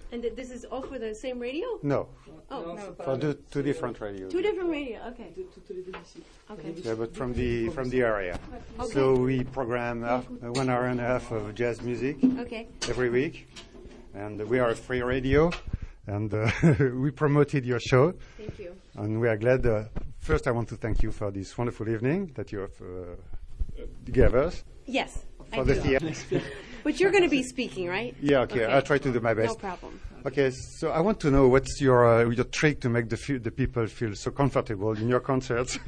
And this is all for the same radio? No, Oh, for two different radios. two different radio. Okay. Okay. Yeah, but from the area. Okay. So we program 1 hour and a half of jazz music Okay. every week, and we are a free radio, and we promoted your show, Thank you. and we are glad. First, I want to thank you for this wonderful evening that you have gave us Yes. for I the do. theater. But you're going to be speaking, right? Yeah, okay, I'll try to do my best. No problem. Okay, so I want to know what's your trick to make the people feel so comfortable in your concerts.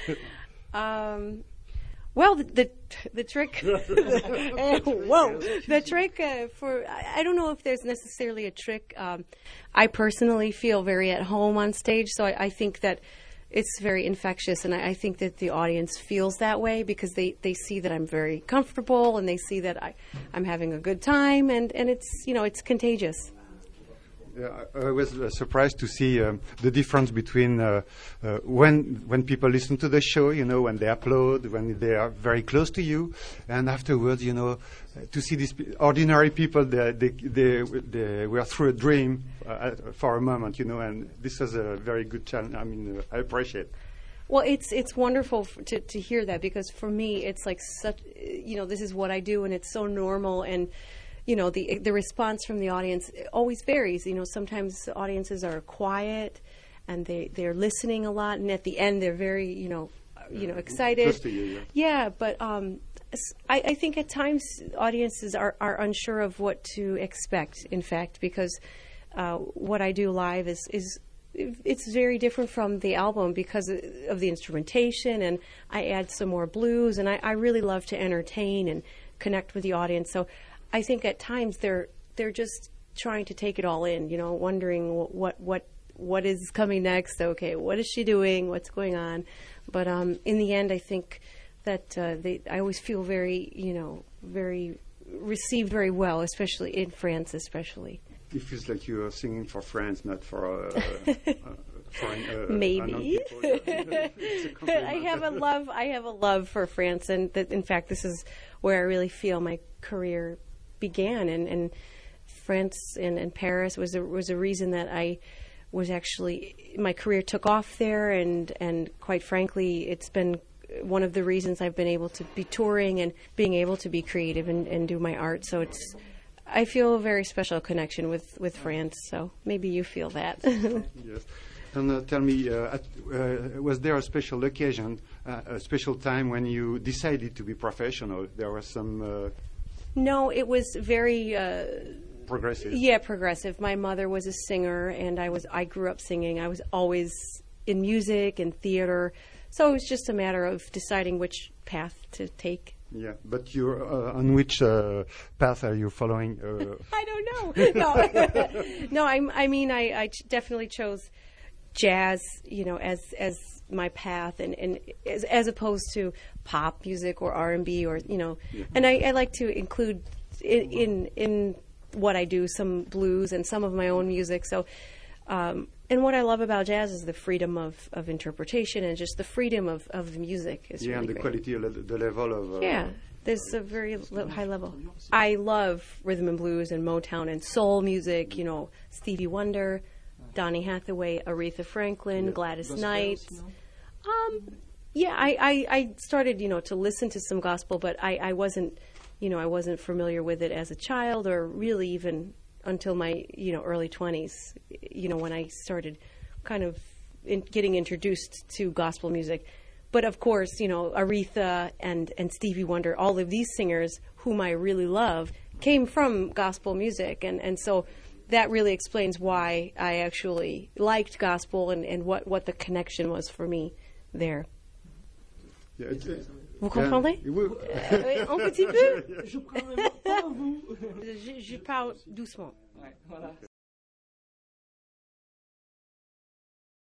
Well, the trick. Whoa, the trick I don't know if there's necessarily a trick. I personally feel very at home on stage, so I think that it's very infectious, and I think that the audience feels that way because they see that I'm very comfortable, and they see that I'm having a good time, and it's it's contagious. Yeah, I was surprised to see the difference between when people listen to the show, when they applaud, when they are very close to you, and afterwards, to see these ordinary people, they were through a dream for a moment, and this is a very good challenge. I mean, I appreciate it. Well, it's wonderful to hear that because for me, it's like such, this is what I do, and it's so normal, and the response from the audience always varies. Sometimes audiences are quiet and they're listening a lot, and at the end they're very, excited. Close to you, yeah. But I think at times audiences are unsure of what to expect, in fact, because what I do live it's very different from the album because of the instrumentation, and I add some more blues, and I really love to entertain and connect with the audience. So I think at times they're just trying to take it all in, wondering what is coming next. Okay, what is she doing? What's going on? But in the end, I think that I always feel very, very received very well, especially in France, especially. It feels like you are singing for friends, not for maybe. People. I have a love for France, and in fact, this is where I really feel my career began, and France and Paris was a reason that I was actually, my career took off there, and quite frankly, it's been one of the reasons I've been able to be touring and being able to be creative and do my art. So I feel a very special connection with France. So maybe you feel that. Yes. And tell me, was there a special occasion, a special time when you decided to be professional? There was some. No, it was very progressive. Yeah, progressive. My mother was a singer, and I grew up singing. I was always in music and theater, so it was just a matter of deciding which path to take. Yeah, but you're on which path are you following? I don't know. No, no. I definitely chose jazz, as my path, and as opposed to pop music or R&B or Yeah. And I like to include in what I do some blues and some of my own music. So, and what I love about jazz is the freedom of interpretation and just the freedom of the music is really and the great. quality, the level of. Yeah. There's a very high level. I love rhythm and blues and Motown and soul music, Stevie Wonder, Donny Hathaway, Aretha Franklin, Gladys Knight. Yeah, I started, to listen to some gospel, but I wasn't, I wasn't familiar with it as a child or really even until my, early 20s, when I started kind of getting introduced to gospel music. But of course, Aretha and Stevie Wonder, all of these singers whom I really love came from gospel music. And so that really explains why I actually liked gospel and what the connection was for me there. Yeah, Vous comprenez? Un petit peu? Je parle doucement.